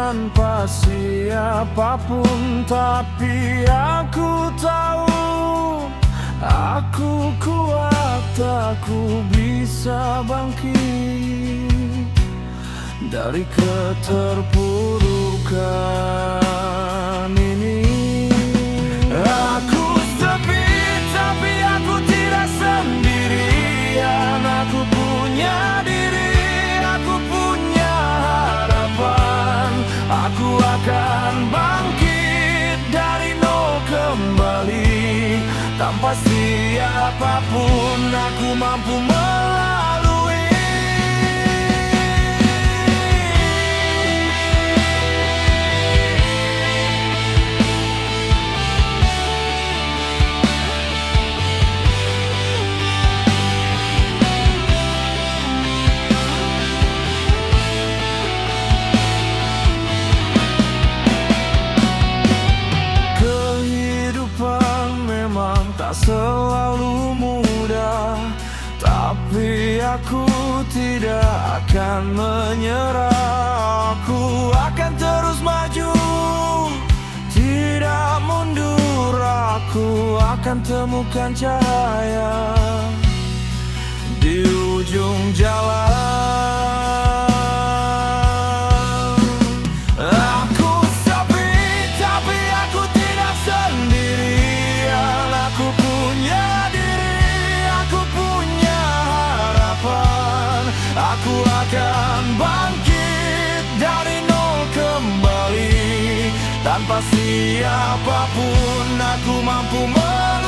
tanpa siapapun, tapi aku tahu aku kuat, aku bisa bangkit dari keterpurukan ini. Aku sepi, tapi aku tidak sendirian. Aku punya diri, aku punya harapan. Aku akan bangkit dari nol kembali. Tanpa siapapun aku mampu melalui. Selalu mudah, tapi aku tidak akan menyerah. Aku akan terus maju, tidak mundur. Aku akan temukan cahaya di ujung jalan. Aku akan bangkit dari nol kembali. Tanpa siapapun aku mampu